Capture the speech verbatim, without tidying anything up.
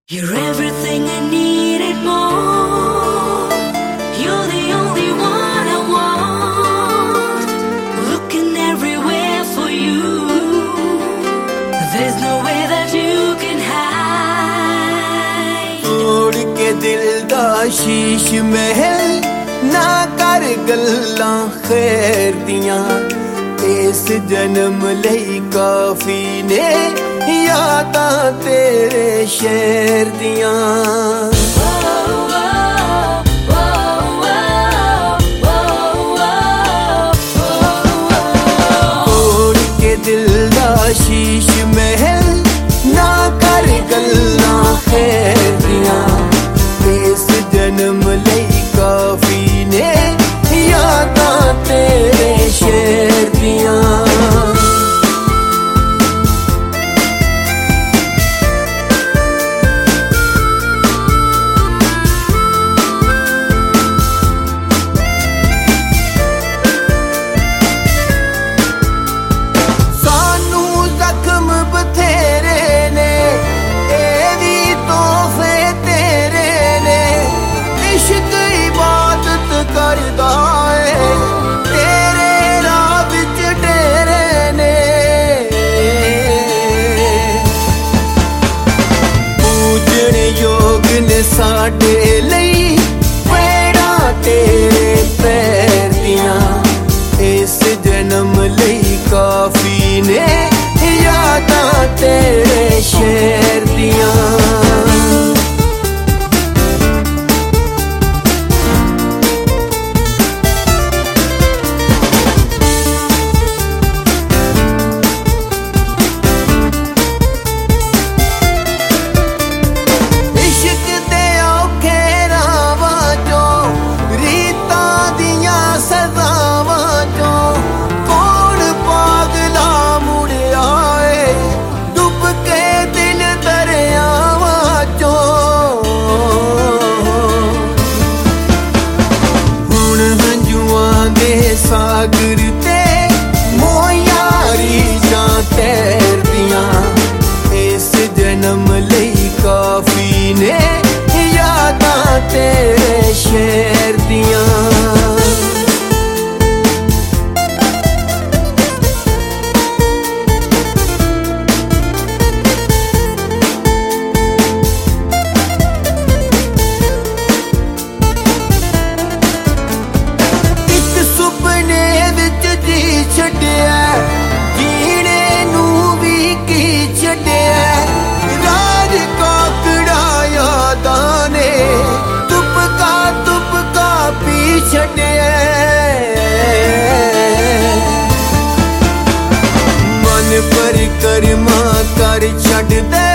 You're everything I needed more. You're the only one I want. Looking everywhere for you. There's no way that you can hide. तोड़ के दिल दा शीश महल ना कर गल्लां खैर दियां इस जन्म लई काफी ने यादां तेरे शहर दियां तोड़ के दिल दा शीश महल ना कर गल्लां खैर दियां इस जन्म लई काफी ने यादां तेरे शहर दियां साडे लई पैड़ा तेरे पैर दियां इस जन्म लई काफी ने यादां तेरे शहर दियां सागर ते मोयारी जां तैर दियां इस जन्म लई काफी ने यादां तेरे शहर दियां जीने नू भी की छड्या राज काकड़ा यादां ने तुपका तुपका पी छड्या मन पर कर्मा कर छड्डदा